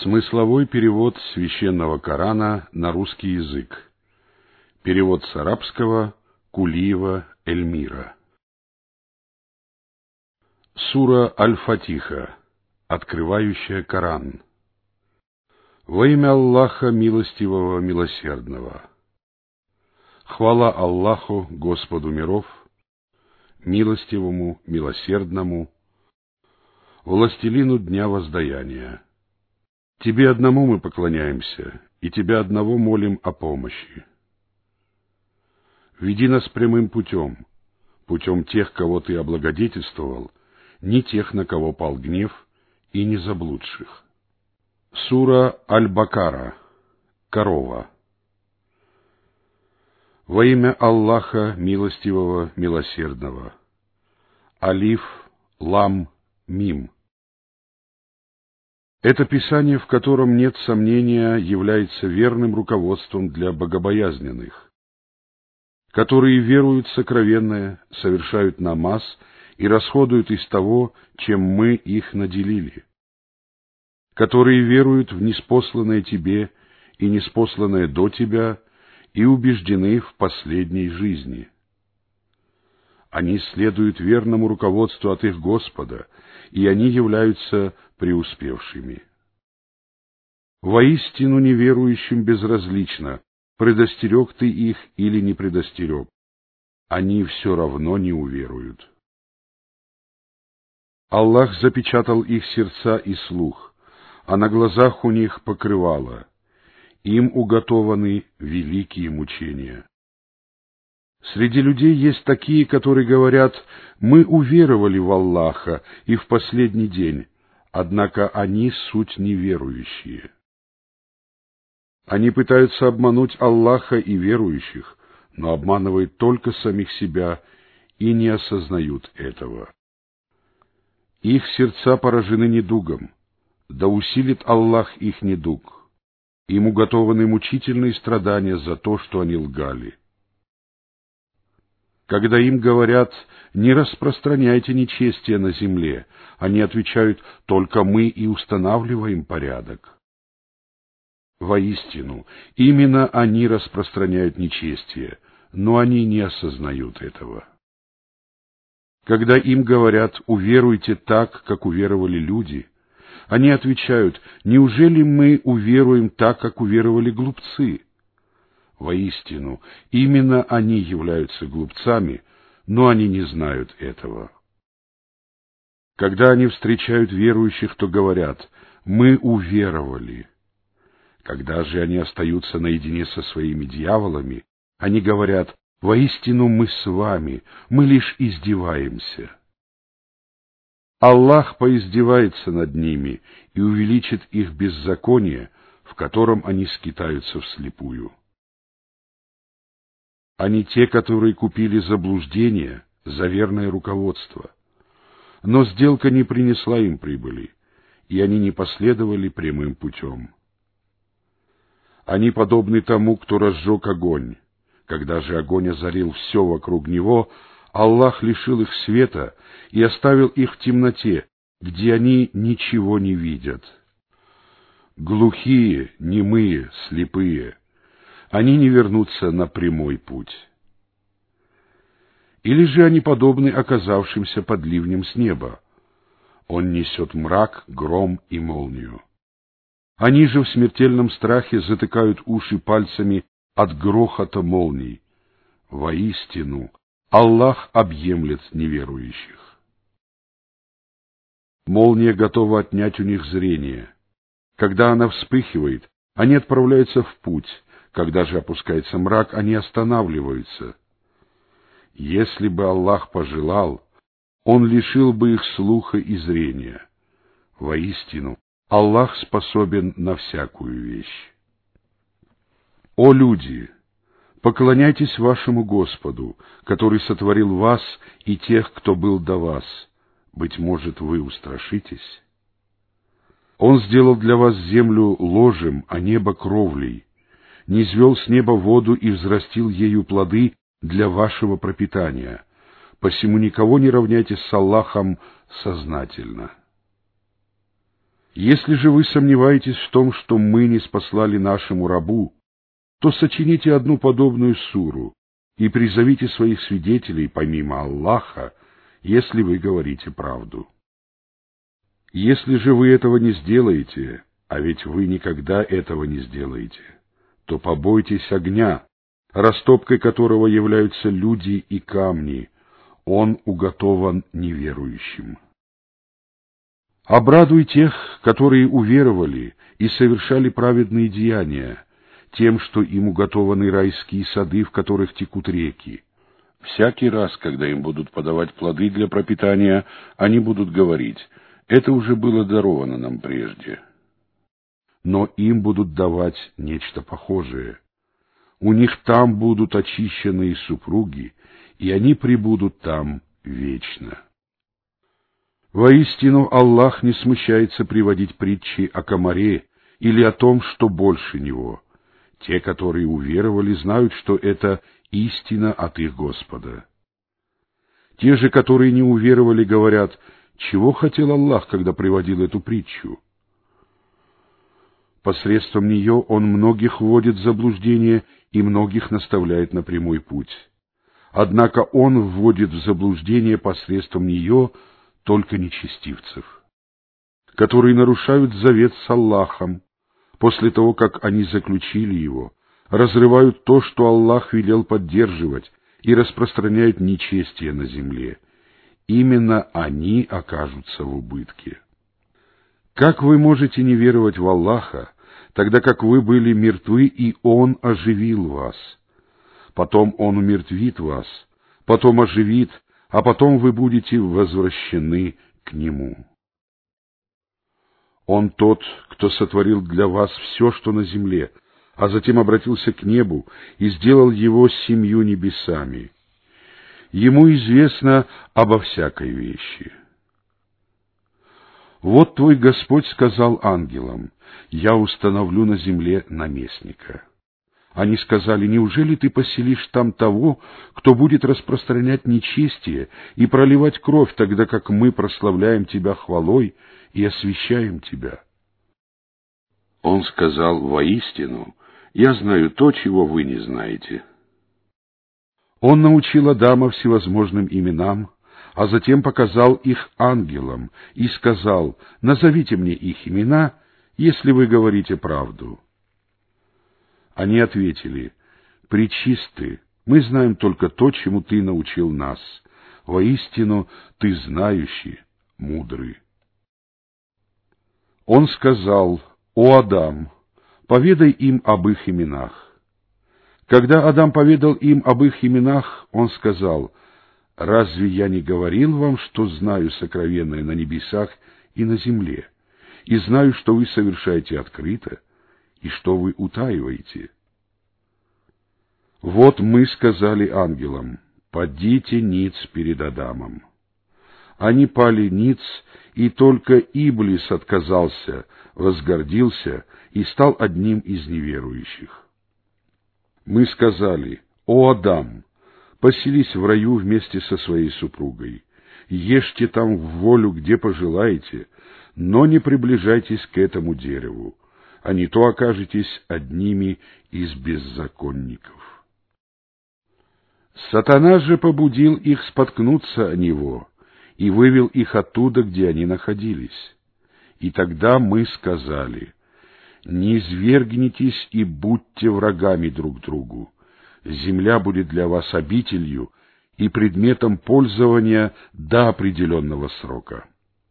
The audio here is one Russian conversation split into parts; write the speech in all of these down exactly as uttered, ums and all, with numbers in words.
Смысловой перевод Священного Корана на русский язык. Перевод с арабского Кулиева Эльмира. Сура Аль-Фатиха, открывающая Коран. Во имя Аллаха Милостивого Милосердного. Хвала Аллаху, Господу миров, Милостивому, Милосердному, Властелину Дня Воздаяния. Тебе одному мы поклоняемся, и Тебя одного молим о помощи. Веди нас прямым путем, путем тех, кого Ты облагодетельствовал, не тех, на кого пал гнев, и не заблудших. Сура Аль-Бакара. Корова. Во имя Аллаха Милостивого Милосердного. Алиф, Лам, Мим. Это писание, в котором нет сомнения, является верным руководством для богобоязненных, которые веруют в сокровенное, совершают намаз и расходуют из того, чем мы их наделили, которые веруют в ниспосланное тебе и ниспосланное до тебя и убеждены в последней жизни. Они следуют верному руководству от их Господа, и они являются преуспевшими. Воистину неверующим безразлично, предостерег ты их или не предостерег. Они все равно не уверуют. Аллах запечатал их сердца и слух, а на глазах у них покрывало. Им уготованы великие мучения. Среди людей есть такие, которые говорят: «Мы уверовали в Аллаха и в последний день», однако они суть неверующие. Они пытаются обмануть Аллаха и верующих, но обманывают только самих себя и не осознают этого. Их сердца поражены недугом, да усилит Аллах их недуг. Им уготованы мучительные страдания за то, что они лгали. Когда им говорят: «Не распространяйте нечестие на земле», они отвечают: «Только мы и устанавливаем порядок». Воистину, именно они распространяют нечестие, но они не осознают этого. Когда им говорят: «Уверуйте так, как уверовали люди», они отвечают: «Неужели мы уверуем так, как уверовали глупцы?» Воистину, именно они являются глупцами, но они не знают этого. Когда они встречают верующих, то говорят: «Мы уверовали». Когда же они остаются наедине со своими дьяволами, они говорят: «Воистину мы с вами, мы лишь издеваемся». Аллах поиздевается над ними и увеличит их беззаконие, в котором они скитаются вслепую. Они те, которые купили заблуждение за верное руководство. Но сделка не принесла им прибыли, и они не последовали прямым путем. Они подобны тому, кто разжег огонь. Когда же огонь озарил все вокруг него, Аллах лишил их света и оставил их в темноте, где они ничего не видят. Глухие, немые, слепые, они не вернутся на прямой путь. Или же они подобны оказавшимся под ливнем с неба. Он несет мрак, гром и молнию. Они же в смертельном страхе затыкают уши пальцами от грохота молний. Воистину, Аллах объемлет неверующих. Молния готова отнять у них зрение. Когда она вспыхивает, они отправляются в путь. Когда же опускается мрак, они останавливаются. Если бы Аллах пожелал, Он лишил бы их слуха и зрения. Воистину, Аллах способен на всякую вещь. О люди! Поклоняйтесь вашему Господу, который сотворил вас и тех, кто был до вас. Быть может, вы устрашитесь? Он сделал для вас землю ложем, а небо кровлей, низвел с неба воду и взрастил ею плоды для вашего пропитания. Посему никого не равняйте с Аллахом сознательно. Если же вы сомневаетесь в том, что мы не спаслали нашему рабу, то сочините одну подобную суру и призовите своих свидетелей помимо Аллаха, если вы говорите правду. Если же вы этого не сделаете, а ведь вы никогда этого не сделаете, то побойтесь огня, растопкой которого являются люди и камни, он уготован неверующим. Обрадуй тех, которые уверовали и совершали праведные деяния, тем, что им уготованы райские сады, в которых текут реки. Всякий раз, когда им будут подавать плоды для пропитания, они будут говорить: «Это уже было даровано нам прежде». Но им будут давать нечто похожее. У них там будут очищенные супруги, и они пребудут там вечно. Воистину, Аллах не смущается приводить притчи о комаре или о том, что больше него. Те, которые уверовали, знают, что это истина от их Господа. Те же, которые не уверовали, говорят: чего хотел Аллах, когда приводил эту притчу? Посредством нее Он многих вводит в заблуждение и многих наставляет на прямой путь. Однако Он вводит в заблуждение посредством нее только нечестивцев, которые нарушают завет с Аллахом, после того, как они заключили его, разрывают то, что Аллах велел поддерживать, и распространяют нечестие на земле. Именно они окажутся в убытке. Как вы можете не веровать в Аллаха, тогда как вы были мертвы, и Он оживил вас? Потом Он умертвит вас, потом оживит, а потом вы будете возвращены к Нему. Он тот, кто сотворил для вас все, что на земле, а затем обратился к небу и сделал его семью небесами. Ему известно обо всякой вещи. Вот твой Господь сказал ангелам: «Я установлю на земле наместника». Они сказали: «Неужели ты поселишь там того, кто будет распространять нечестие и проливать кровь, тогда как мы прославляем тебя хвалой и освящаем тебя?» Он сказал: «Воистину, я знаю то, чего вы не знаете». Он научил Адама всевозможным именам, а затем показал их ангелам и сказал: «Назовите мне их имена, если вы говорите правду». Они ответили: «Пречисты, мы знаем только то, чему ты научил нас. Воистину, ты знающий, мудрый». Он сказал: «О Адам, поведай им об их именах». Когда Адам поведал им об их именах, он сказал: «Разве я не говорил вам, что знаю сокровенное на небесах и на земле, и знаю, что вы совершаете открыто, и что вы утаиваете?» Вот мы сказали ангелам: «Падите ниц перед Адамом». Они пали ниц, и только Иблис отказался, возгордился и стал одним из неверующих. Мы сказали: «О Адам, поселись в раю вместе со своей супругой, ешьте там в волю, где пожелаете, но не приближайтесь к этому дереву, а не то окажетесь одними из беззаконников». Сатана же побудил их споткнуться о него и вывел их оттуда, где они находились. И тогда мы сказали: «Не извергнитесь и будьте врагами друг другу. Земля будет для вас обителью и предметом пользования до определенного срока».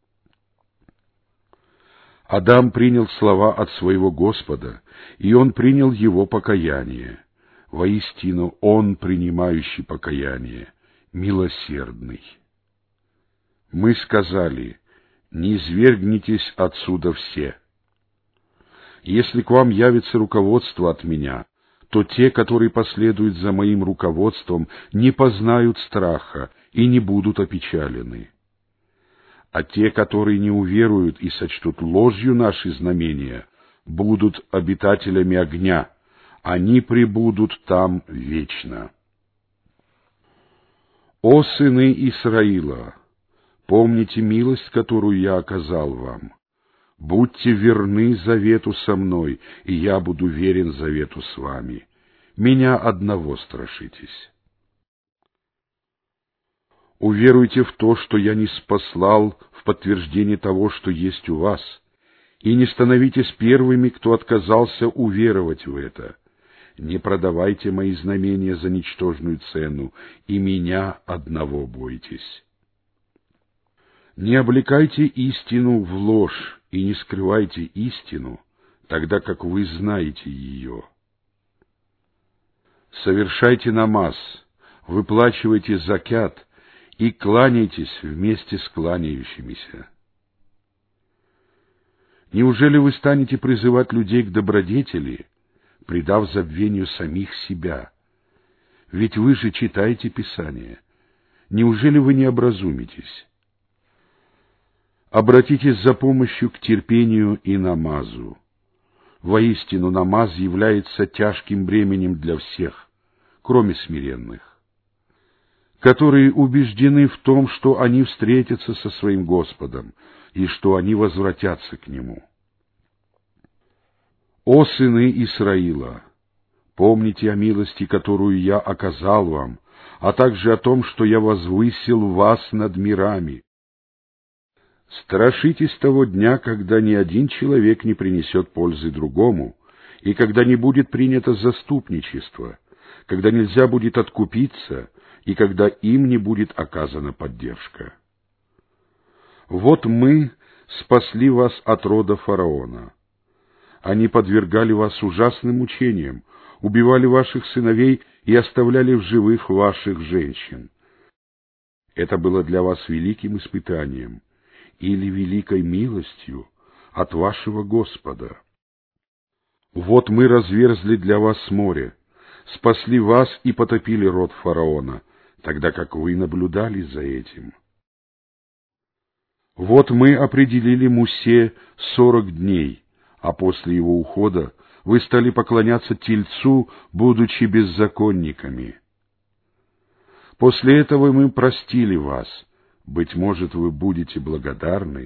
Адам принял слова от своего Господа, и он принял его покаяние. Воистину, он, принимающий покаяние, милосердный. Мы сказали: «Не извергнитесь отсюда все». Если к вам явится руководство от меня, то те, которые последуют за моим руководством, не познают страха и не будут опечалены. А те, которые не уверуют и сочтут ложью наши знамения, будут обитателями огня, они пребудут там вечно. О сыны Исраила, помните милость, которую я оказал вам. Будьте верны завету со мной, и я буду верен завету с вами. Меня одного страшитесь. Уверуйте в то, что я не спаслал, в подтверждение того, что есть у вас, и не становитесь первыми, кто отказался уверовать в это. Не продавайте мои знамения за ничтожную цену, и меня одного бойтесь. Не облекайте истину в ложь, и не скрывайте истину, тогда как вы знаете ее. Совершайте намаз, выплачивайте закят и кланяйтесь вместе с кланяющимися. Неужели вы станете призывать людей к добродетели, предав забвению самих себя? Ведь вы же читаете Писание. Неужели вы не образумитесь? Обратитесь за помощью к терпению и намазу. Воистину, намаз является тяжким бременем для всех, кроме смиренных, которые убеждены в том, что они встретятся со своим Господом и что они возвратятся к Нему. О сыны Исраила! Помните о милости, которую я оказал вам, а также о том, что я возвысил вас над мирами. Страшитесь того дня, когда ни один человек не принесет пользы другому, и когда не будет принято заступничество, когда нельзя будет откупиться, и когда им не будет оказана поддержка. Вот мы спасли вас от рода фараона. Они подвергали вас ужасным мучениям, убивали ваших сыновей и оставляли в живых ваших женщин. Это было для вас великим испытанием или великой милостью от вашего Господа. Вот мы разверзли для вас море, спасли вас и потопили род фараона, тогда как вы наблюдали за этим. Вот мы определили Мусе сорок дней, а после его ухода вы стали поклоняться Тельцу, будучи беззаконниками. После этого мы простили вас. Быть может, вы будете благодарны.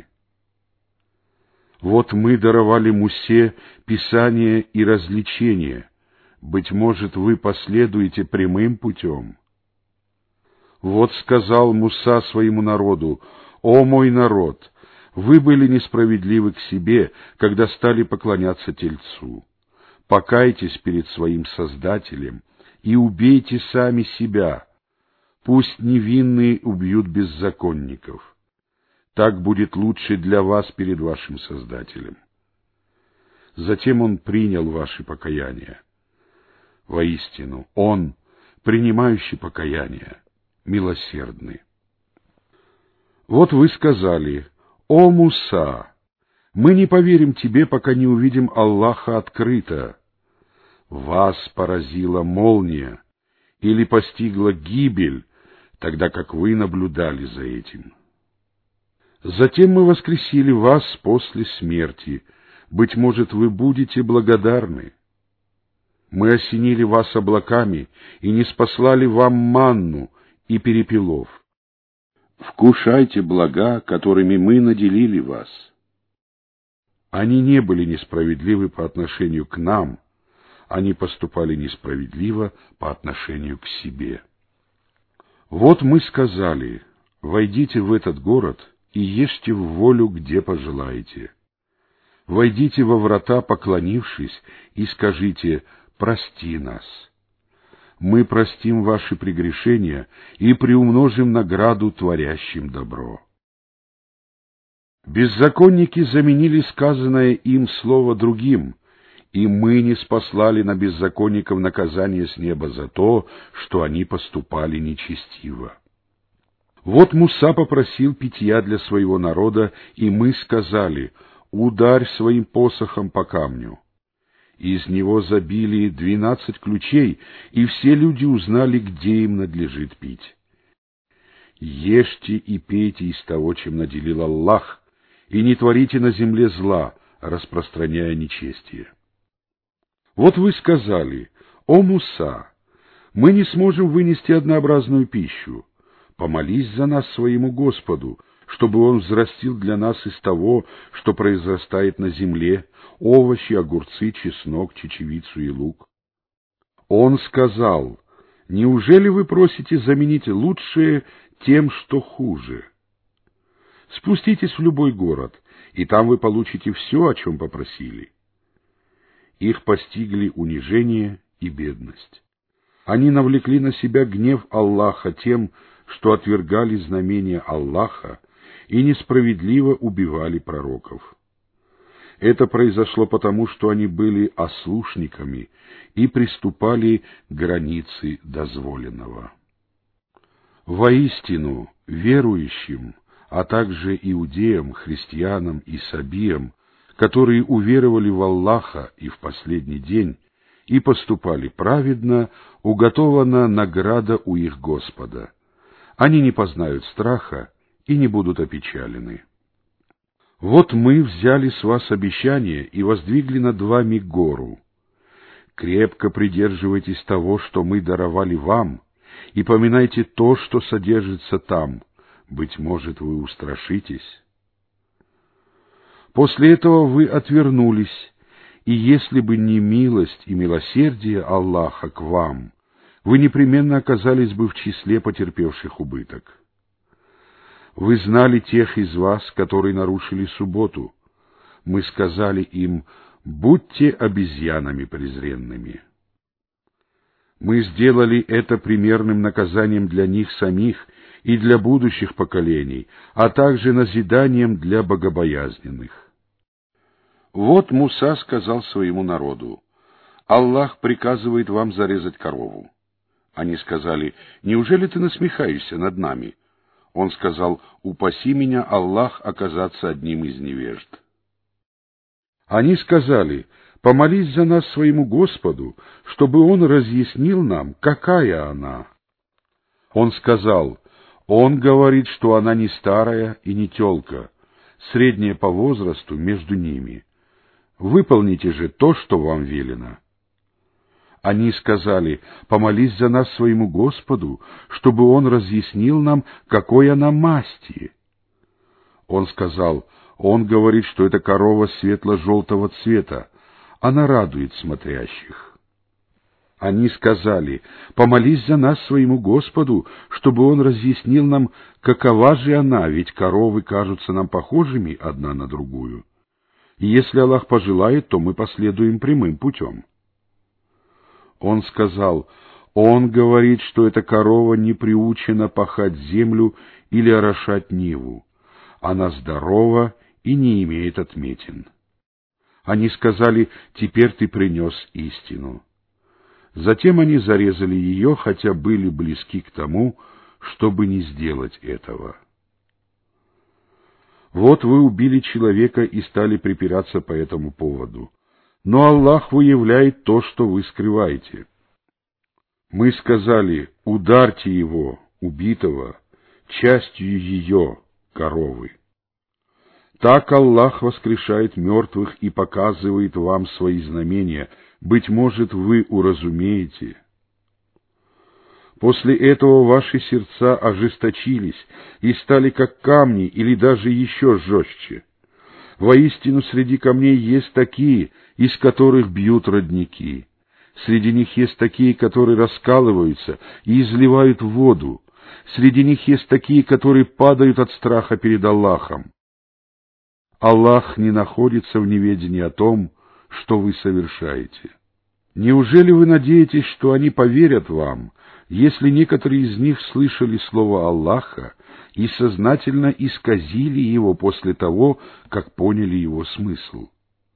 Вот мы даровали Мусе Писание и развлечение. Быть может, вы последуете прямым путем. Вот сказал Муса своему народу: «О мой народ, вы были несправедливы к себе, когда стали поклоняться Тельцу. Покайтесь перед своим Создателем и убейте сами себя. Пусть невинные убьют беззаконников. Так будет лучше для вас перед вашим Создателем». Затем он принял ваши покаяния. Воистину, он, принимающий покаяние, милосердный. Вот вы сказали: «О Муса, мы не поверим тебе, пока не увидим Аллаха открыто». Вас поразила молния или постигла гибель, тогда как вы наблюдали за этим. Затем мы воскресили вас после смерти. Быть может, вы будете благодарны. Мы осенили вас облаками и не спаслали вам манну и перепелов. Вкушайте блага, которыми мы наделили вас. Они не были несправедливы по отношению к нам, они поступали несправедливо по отношению к себе. Вот мы сказали: войдите в этот город и ешьте в волю, где пожелаете. Войдите во врата, поклонившись, и скажите: прости нас. Мы простим ваши прегрешения и приумножим награду творящим добро. Беззаконники заменили сказанное им слово другим, и мы не спаслали на беззаконников наказание с неба за то, что они поступали нечестиво. Вот Муса попросил питья для своего народа, и мы сказали: ударь своим посохом по камню. Из него забили двенадцать ключей, и все люди узнали, где им надлежит пить. Ешьте и пейте из того, чем наделил Аллах, и не творите на земле зла, распространяя нечестие. Вот вы сказали: «О Муса, мы не сможем вынести однообразную пищу. Помолись за нас своему Господу, чтобы Он взрастил для нас из того, что произрастает на земле, овощи, огурцы, чеснок, чечевицу и лук. Он сказал: неужели вы просите заменить лучшее тем, что хуже? Спуститесь в любой город, и там вы получите все, о чем попросили. Их постигли унижение и бедность. Они навлекли на себя гнев Аллаха тем, что отвергали знамения Аллаха и несправедливо убивали пророков. Это произошло потому, что они были ослушниками и приступали к границе дозволенного. Воистину, верующим, а также иудеям, христианам и сабиям, которые уверовали в Аллаха и в последний день и поступали праведно, уготована награда у их Господа. Они не познают страха и не будут опечалены. Вот мы взяли с вас обещание и воздвигли над вами гору. Крепко придерживайтесь того, что мы даровали вам, и поминайте то, что содержится там. Быть может, вы устрашитесь. После этого вы отвернулись, и если бы не милость и милосердие Аллаха к вам, вы непременно оказались бы в числе потерпевших убыток. Вы знали тех из вас, которые нарушили субботу. Мы сказали им: будьте обезьянами презренными. Мы сделали это примерным наказанием для них самих и для будущих поколений, а также назиданием для богобоязненных. Вот Муса сказал своему народу: Аллах приказывает вам зарезать корову. Они сказали: неужели ты насмехаешься над нами? Он сказал: упаси меня, Аллах, оказаться одним из невежд. Они сказали: помолись за нас своему Господу, чтобы Он разъяснил нам, какая она. Он сказал: Он говорит, что она не старая и не тёлка, средняя по возрасту между ними. Выполните же то, что вам велено. Они сказали: помолись за нас своему Господу, чтобы Он разъяснил нам, какой она масти. Он сказал: Он говорит, что это корова светло-желтого цвета, она радует смотрящих. Они сказали: помолись за нас своему Господу, чтобы Он разъяснил нам, какова же она, ведь коровы кажутся нам похожими одна на другую. И если Аллах пожелает, то мы последуем прямым путем. Он сказал: Он говорит, что эта корова не приучена пахать землю или орошать ниву. Она здорова и не имеет отметин. Они сказали: теперь ты принес истину. Затем они зарезали ее, хотя были близки к тому, чтобы не сделать этого. Вот вы убили человека и стали припираться по этому поводу. Но Аллах выявляет то, что вы скрываете. Мы сказали: ударьте его, убитого, частью ее, коровы. Так Аллах воскрешает мертвых и показывает вам свои знамения. Быть может, вы уразумеете. После этого ваши сердца ожесточились и стали как камни или даже еще жестче. Воистину, среди камней есть такие, из которых бьют родники. Среди них есть такие, которые раскалываются и изливают воду. Среди них есть такие, которые падают от страха перед Аллахом. Аллах не находится в неведении о том, что вы совершаете. Неужели вы надеетесь, что они поверят вам, если некоторые из них слышали слово Аллаха и сознательно исказили его после того, как поняли его смысл?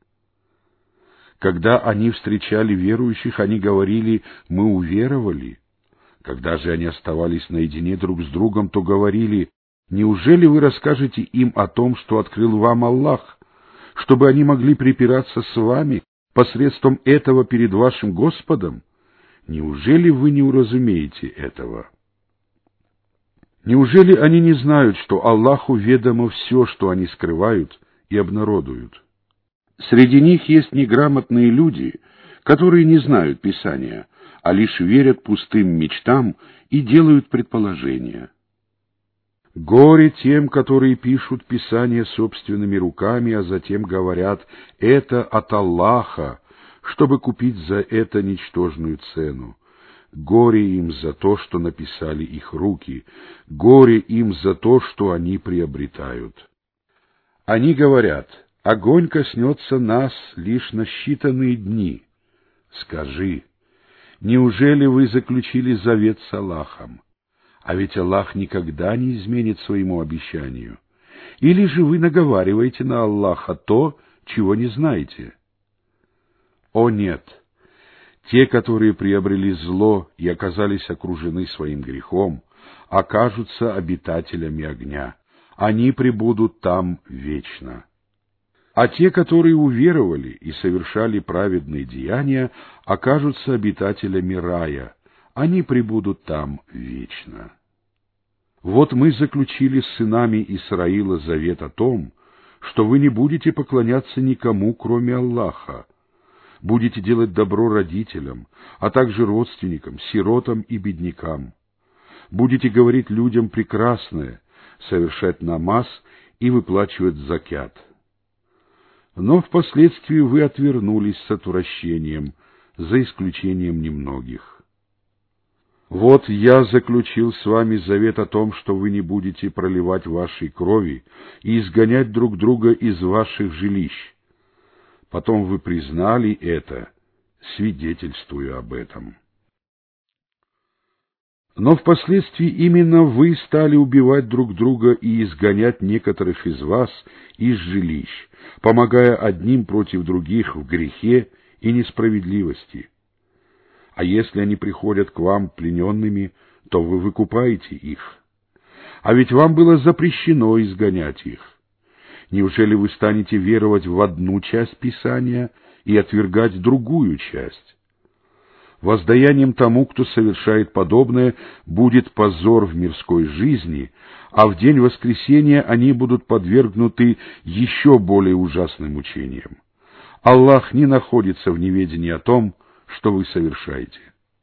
Когда они встречали верующих, они говорили: мы уверовали. Когда же они оставались наедине друг с другом, то говорили: неужели вы расскажете им о том, что открыл вам Аллах, чтобы они могли припираться с вами посредством этого перед вашим Господом? Неужели вы не уразумеете этого? Неужели они не знают, что Аллаху ведомо все, что они скрывают и обнародуют? Среди них есть неграмотные люди, которые не знают Писания, а лишь верят пустым мечтам и делают предположения. Горе тем, которые пишут Писание собственными руками, а затем говорят: «Это от Аллаха», чтобы купить за это ничтожную цену. Горе им за то, что написали их руки, горе им за то, что они приобретают. Они говорят: огонь коснется нас лишь на считанные дни. Скажи: неужели вы заключили завет с Аллахом? А ведь Аллах никогда не изменит своему обещанию. Или же вы наговариваете на Аллаха то, чего не знаете? О нет! Те, которые приобрели зло и оказались окружены своим грехом, окажутся обитателями огня. Они пребудут там вечно. А те, которые уверовали и совершали праведные деяния, окажутся обитателями рая. Они пребудут там вечно. Вот мы заключили с сынами Исраила завет о том, что вы не будете поклоняться никому, кроме Аллаха, будете делать добро родителям, а также родственникам, сиротам и беднякам, будете говорить людям прекрасное, совершать намаз и выплачивать закят. Но впоследствии вы отвернулись с отвращением, за исключением немногих. Вот я заключил с вами завет о том, что вы не будете проливать вашей крови и изгонять друг друга из ваших жилищ. Потом вы признали это, свидетельствуя об этом. Но впоследствии именно вы стали убивать друг друга и изгонять некоторых из вас из жилищ, помогая одним против других в грехе и несправедливости. А если они приходят к вам плененными, то вы выкупаете их. А ведь вам было запрещено изгонять их. Неужели вы станете веровать в одну часть Писания и отвергать другую часть? Воздаянием тому, кто совершает подобное, будет позор в мирской жизни, а в день воскресения они будут подвергнуты еще более ужасным мучениям. Аллах не находится в неведении о том, что вы совершаете.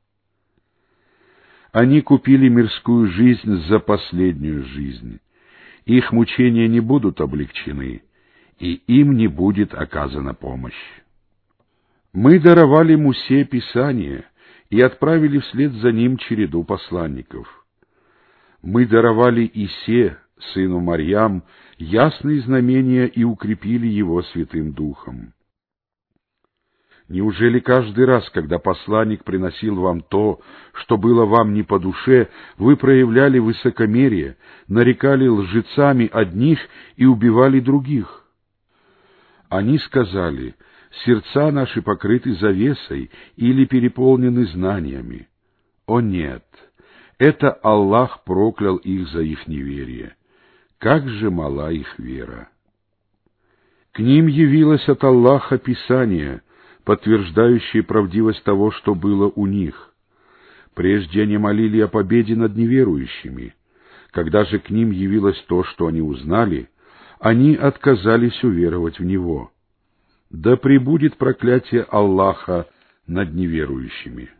Они купили мирскую жизнь за последнюю жизнь. Их мучения не будут облегчены, и им не будет оказана помощь. Мы даровали Мусе Писание и отправили вслед за ним череду посланников. Мы даровали Исе, сыну Марьям, ясные знамения и укрепили его Святым Духом. Неужели каждый раз, когда посланник приносил вам то, что было вам не по душе, вы проявляли высокомерие, нарекали лжецами одних и убивали других? Они сказали: сердца наши покрыты завесой или переполнены знаниями. О нет! Это Аллах проклял их за их неверие. Как же мала их вера! К ним явилось от Аллаха Писание, подтверждающие правдивость того, что было у них. Прежде они молили о победе над неверующими. Когда же к ним явилось то, что они узнали, они отказались уверовать в него. Да пребудет проклятие Аллаха над неверующими.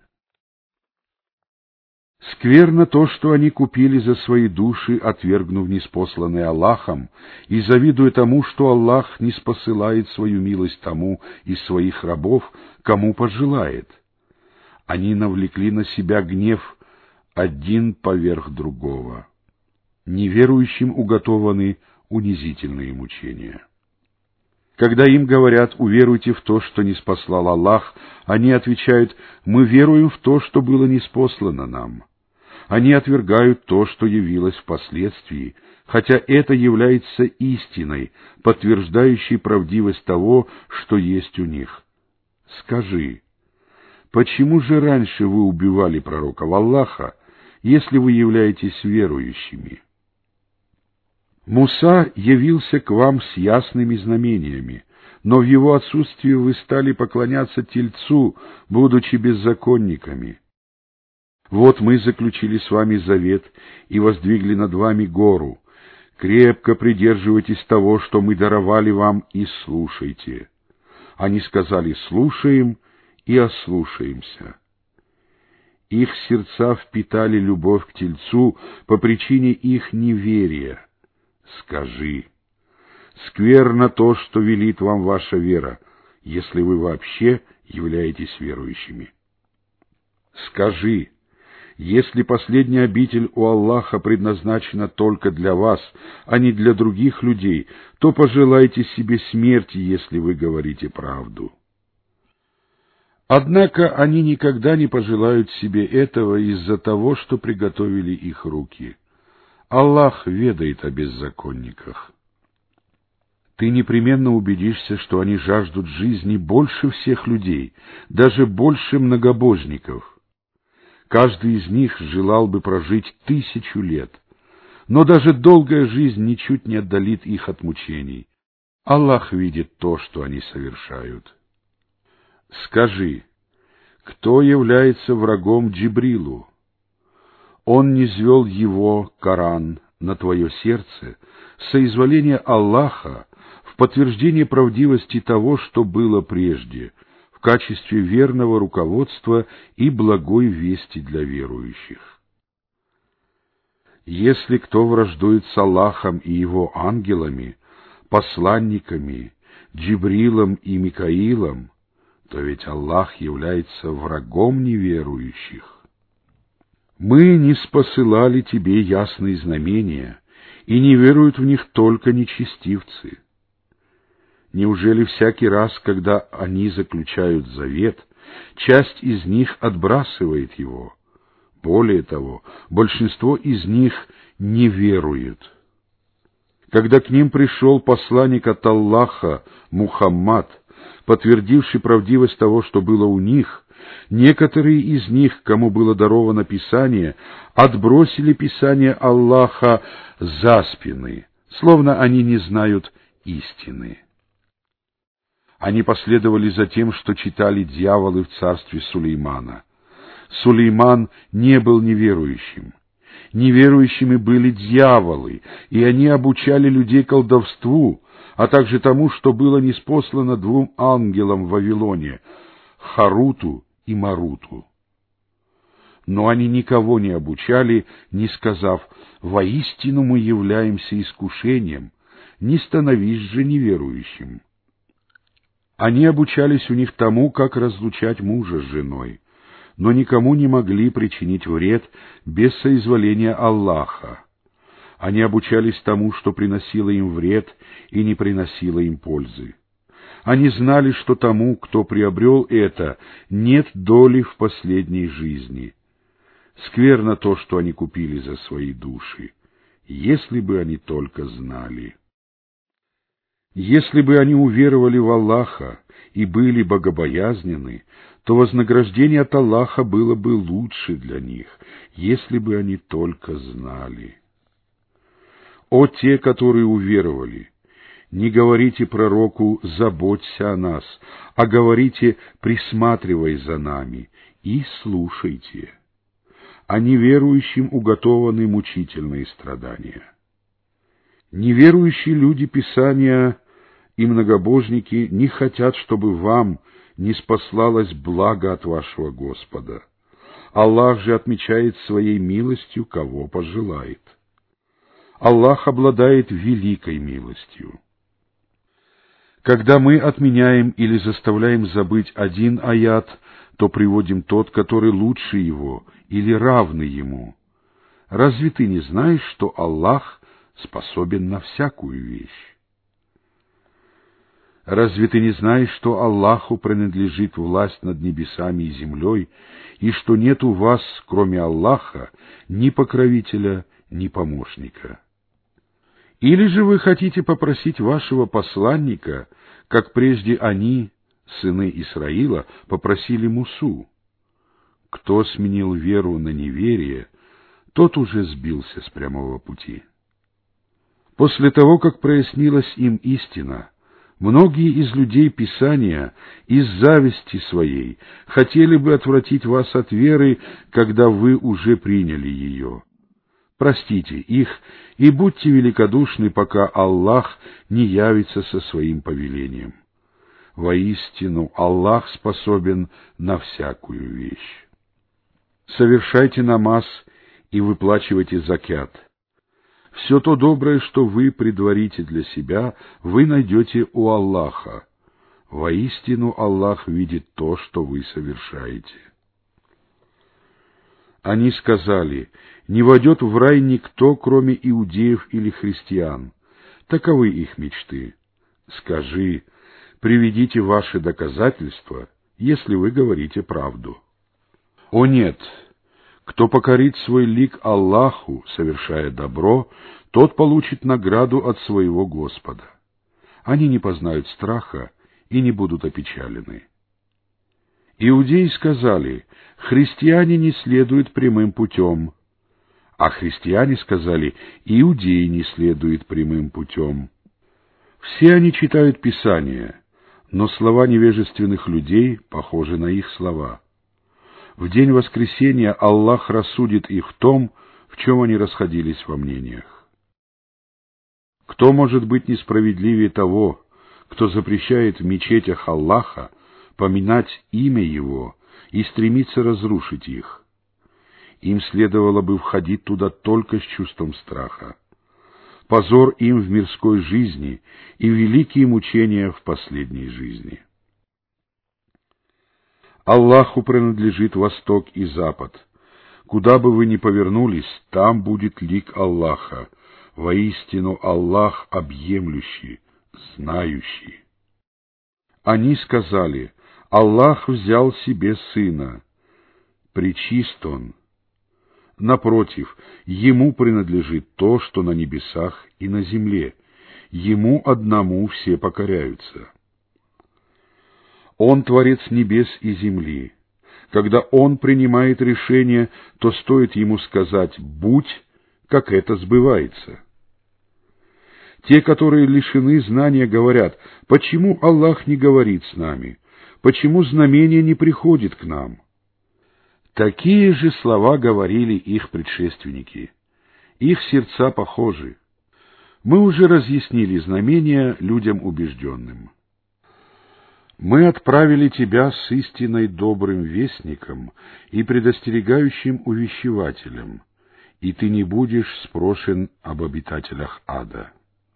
Скверно то, что они купили за свои души, отвергнув ниспосланное Аллахом, и завидуя тому, что Аллах ниспосылает свою милость тому из своих рабов, кому пожелает. Они навлекли на себя гнев один поверх другого. Неверующим уготованы унизительные мучения. Когда им говорят: уверуйте в то, что ниспослал Аллах, они отвечают: мы веруем в то, что было ниспослано нам. Они отвергают то, что явилось впоследствии, хотя это является истиной, подтверждающей правдивость того, что есть у них. Скажи: почему же раньше вы убивали пророков Аллаха, если вы являетесь верующими? Муса явился к вам с ясными знамениями, но в его отсутствии вы стали поклоняться тельцу, будучи беззаконниками. Вот мы заключили с вами завет и воздвигли над вами гору. Крепко придерживайтесь того, что мы даровали вам, и слушайте. Они сказали: слушаем и ослушаемся. Их сердца впитали любовь к Тельцу по причине их неверия. Скажи, скверно то, что велит вам ваша вера, если вы вообще являетесь верующими. Скажи, если последняя обитель у Аллаха предназначена только для вас, а не для других людей, то пожелайте себе смерти, если вы говорите правду. Однако они никогда не пожелают себе этого из-за того, что приготовили их руки. Аллах ведает о беззаконниках. Ты непременно убедишься, что они жаждут жизни больше всех людей, даже больше многобожников. Каждый из них желал бы прожить тысячу лет, но даже долгая жизнь ничуть не отдалит их от мучений. Аллах видит то, что они совершают. Скажи, кто является врагом Джибрилу? Он низвел его, Коран, на твое сердце, соизволение Аллаха, в подтверждение правдивости того, что было прежде, в качестве верного руководства и благой вести для верующих. Если кто враждует с Аллахом и его ангелами, посланниками, Джибрилом и Микаилом, то ведь Аллах является врагом неверующих. Мы не спосылали тебе ясные знамения, и не веруют в них только нечестивцы. Неужели всякий раз, когда они заключают завет, часть из них отбрасывает его? Более того, большинство из них не верует. Когда к ним пришел посланник от Аллаха, Мухаммад, подтвердивший правдивость того, что было у них, некоторые из них, кому было даровано Писание, отбросили Писание Аллаха за спины, словно они не знают истины. Они последовали за тем, что читали дьяволы в царстве Сулеймана. Сулейман не был неверующим. Неверующими были дьяволы, и они обучали людей колдовству, а также тому, что было ниспослано двум ангелам в Вавилоне — Харуту и Маруту. Но они никого не обучали, не сказав: «Воистину мы являемся искушением, не становись же неверующим». Они обучались у них тому, как разлучать мужа с женой, но никому не могли причинить вред без соизволения Аллаха. Они обучались тому, что приносило им вред и не приносило им пользы. Они знали, что тому, кто приобрел это, нет доли в последней жизни. Скверно то, что они купили за свои души, если бы они только знали. Если бы они уверовали в Аллаха и были богобоязненны, то вознаграждение от Аллаха было бы лучше для них, если бы они только знали. О те, которые уверовали! Не говорите пророку «заботься о нас», а говорите «присматривай за нами» и слушайте. А неверующим уготованы мучительные страдания. Неверующие люди Писания и многобожники не хотят, чтобы вам ниспослалось благо от вашего Господа. Аллах же отмечает своей милостью, кого пожелает. Аллах обладает великой милостью. Когда мы отменяем или заставляем забыть один аят, то приводим тот, который лучше его или равный ему. Разве ты не знаешь, что Аллах способен на всякую вещь? Разве ты не знаешь, что Аллаху принадлежит власть над небесами и землей, и что нет у вас, кроме Аллаха, ни покровителя, ни помощника? Или же вы хотите попросить вашего посланника, как прежде они, сыны Исраила, попросили Мусу? Кто сменил веру на неверие, тот уже сбился с прямого пути. После того, как прояснилась им истина, многие из людей Писания из зависти своей хотели бы отвратить вас от веры, когда вы уже приняли ее. Простите их и будьте великодушны, пока Аллах не явится со своим повелением. Воистину, Аллах способен на всякую вещь. совершайте намаз и выплачивайте закят. Все то доброе, что вы предварите для себя, вы найдете у Аллаха. Воистину Аллах видит то, что вы совершаете. Они сказали: не войдет в рай никто, кроме иудеев или христиан. Таковы их мечты. Скажи: приведите ваши доказательства, если вы говорите правду. О нет! Кто покорит свой лик Аллаху, совершая добро, тот получит награду от своего Господа. Они не познают страха и не будут опечалены. Иудеи сказали: христиане не следуют прямым путем. А христиане сказали: иудеи не следуют прямым путем. Все они читают Писание, но слова невежественных людей похожи на их слова. В день воскресения Аллах рассудит их в том, в чем они расходились во мнениях. Кто может быть несправедливее того, кто запрещает в мечетях Аллаха поминать имя Его и стремится разрушить их? Им следовало бы входить туда только с чувством страха. Позор им в мирской жизни и великие мучения в последней жизни. Аллаху принадлежит восток и запад. Куда бы вы ни повернулись, там будет лик Аллаха. Воистину Аллах объемлющий, знающий. Они сказали: Аллах взял себе сына. Пречист он. Напротив, Ему принадлежит то, что на небесах и на земле. Ему одному все покоряются. Он творец небес и земли. Когда Он принимает решение, то стоит Ему сказать «будь», как это сбывается. Те, которые лишены знания, говорят: почему Аллах не говорит с нами? Почему знамение не приходит к нам? Такие же слова говорили их предшественники. Их сердца похожи. Мы уже разъяснили знамения людям убежденным. Мы отправили тебя с истинной добрым вестником и предостерегающим увещевателем, и ты не будешь спрошен об обитателях ада.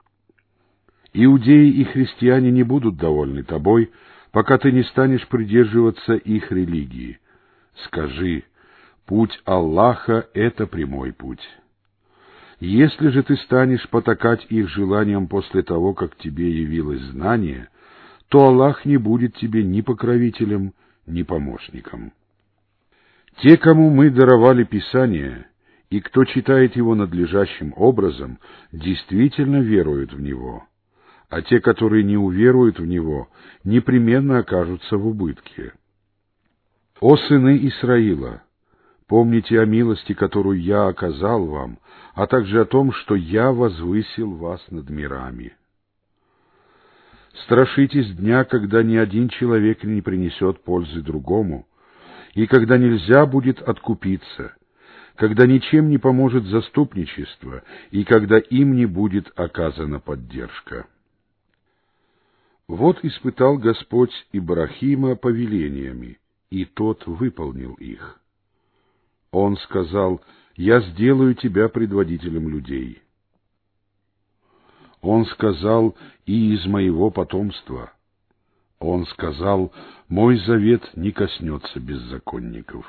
Иудеи и христиане не будут довольны тобой, пока ты не станешь придерживаться их религии. Скажи: путь Аллаха — это прямой путь. Если же ты станешь потакать их желаниям после того, как тебе явилось знание, то Аллах не будет тебе ни покровителем, ни помощником. Те, кому мы даровали Писание, и кто читает его надлежащим образом, действительно веруют в него, а те, которые не уверуют в него, непременно окажутся в убытке. О сыны Исраила! Помните о милости, которую я оказал вам, а также о том, что я возвысил вас над мирами. Страшитесь дня, когда ни один человек не принесет пользы другому, и когда нельзя будет откупиться, когда ничем не поможет заступничество, и когда им не будет оказана поддержка. Вот испытал Господь Ибрахима повелениями, и тот выполнил их. Он сказал: «Я сделаю тебя предводителем людей». Он сказал: «И из моего потомства». Он сказал: «Мой завет не коснется беззаконников».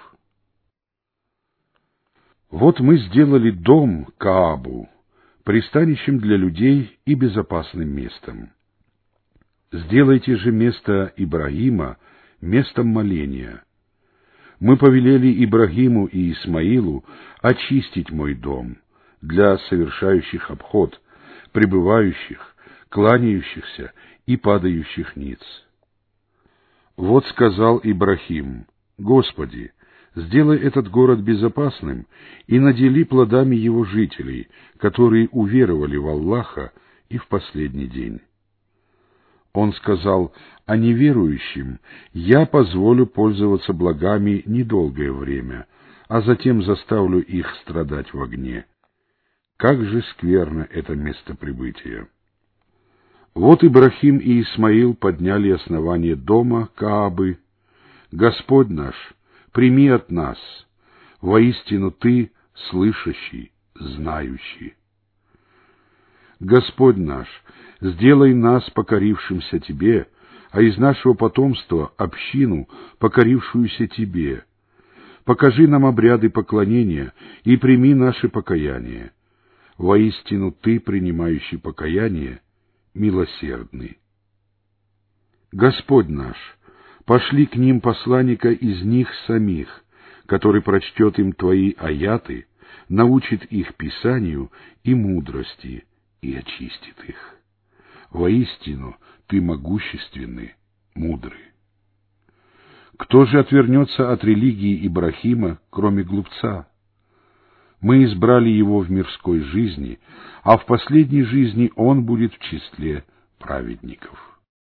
Вот мы сделали дом Каабу пристанищем для людей и безопасным местом. Сделайте же место Ибрагима местом моления. Мы повелели Ибрагиму и Исмаилу очистить мой дом для совершающих обход, пребывающих, кланяющихся и падающих ниц. Вот сказал Ибрахим: «Господи, сделай этот город безопасным и надели плодами его жителей, которые уверовали в Аллаха и в последний день». Он сказал: «А неверующим я позволю пользоваться благами недолгое время, а затем заставлю их страдать в огне. Как же скверно это место прибытия!» Вот Ибрахим и Исмаил подняли основание дома Каабы. «Господь наш, прими от нас, Воистину Ты слышащий, знающий. Господь наш, сделай нас покорившимся Тебе, а из нашего потомства общину, покорившуюся Тебе. Покажи нам обряды поклонения и прими наше покаяние. Воистину Ты, принимающий покаяние, милосердный. Господь наш, пошли к ним посланника из них самих, который прочтет им Твои аяты, научит их писанию и мудрости, и очистит их. Воистину, Ты могущественный, мудрый. Кто же отвернется от религии Ибрахима, кроме глупца? Мы избрали его в мирской жизни, а в последней жизни он будет в числе праведников.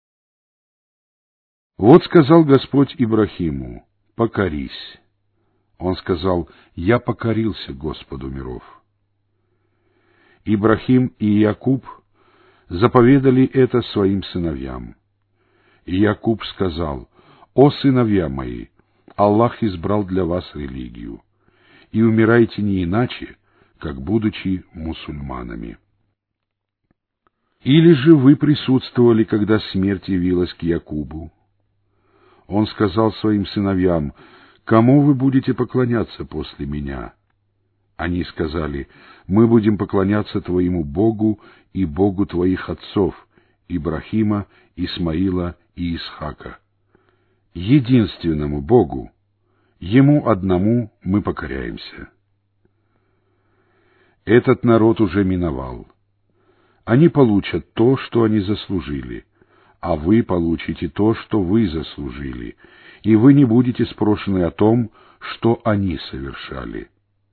Вот сказал Господь Ибрахиму: покорись. Он сказал: я покорился Господу миров. Ибрахим и Якуб заповедали это своим сыновьям. И Якуб сказал: «О сыновья мои, Аллах избрал для вас религию, и умирайте не иначе, как будучи мусульманами». Или же вы присутствовали, когда смерть явилась к Якубу? Он сказал своим сыновьям: «Кому вы будете поклоняться после меня?» Они сказали: «Мы будем поклоняться твоему Богу и Богу твоих отцов, Ибрахима, Исмаила и Исхака, единственному Богу, Ему одному мы покоряемся». Этот народ уже миновал. Они получат то, что они заслужили, а вы получите то, что вы заслужили, и вы не будете спрошены о том, что они совершали.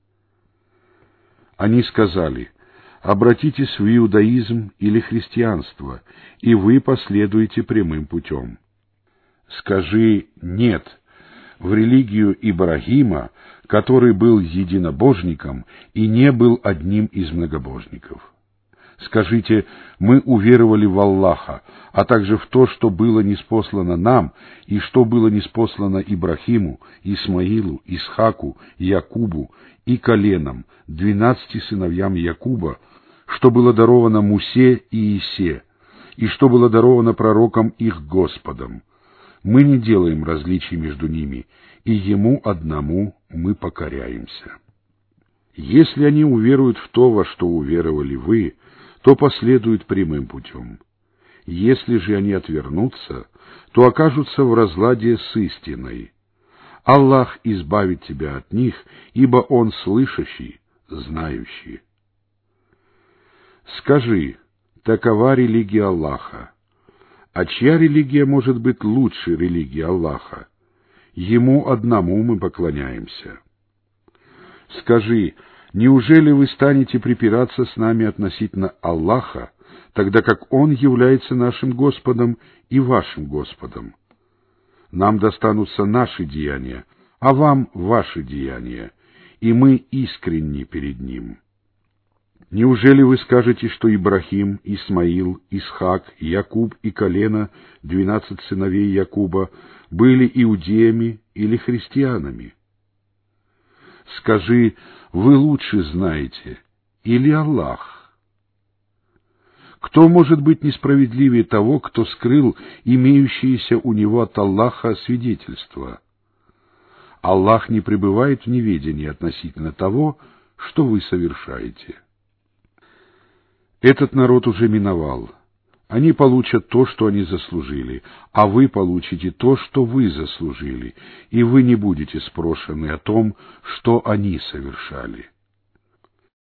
Они сказали: обратитесь в иудаизм или христианство, и вы последуете прямым путем. Скажи «нет» в религию Ибрахима, который был единобожником и не был одним из многобожников. Скажите: мы уверовали в Аллаха, а также в то, что было ниспослано нам, и что было ниспослано Ибрахиму, Исмаилу, Исхаку, Якубу и коленам, двенадцати сыновьям Якуба, что было даровано Мусе и Исе, и что было даровано пророкам их Господом. Мы не делаем различий между ними, и Ему одному мы покоряемся. Если они уверуют в то, во что уверовали вы, то последуют прямым путем. Если же они отвернутся, то окажутся в разладе с истиной. Аллах избавит тебя от них, ибо Он слышащий, знающий. Скажи: такова религия Аллаха. А чья религия может быть лучше религии Аллаха? Ему одному мы поклоняемся. Скажи: неужели вы станете припираться с нами относительно Аллаха, тогда как Он является нашим Господом и вашим Господом? Нам достанутся наши деяния, а вам ваши деяния, и мы искренни перед Ним. Неужели вы скажете, что Ибрахим, Исмаил, Исхак, Якуб и колено, двенадцать сыновей Якуба, были иудеями или христианами? Скажи: вы лучше знаете, или Аллах? Кто может быть несправедливее того, кто скрыл имеющиеся у него от Аллаха свидетельства? Аллах не пребывает в неведении относительно того, что вы совершаете. Этот народ уже миновал. Они получат то, что они заслужили, а вы получите то, что вы заслужили, и вы не будете спрошены о том, что они совершали.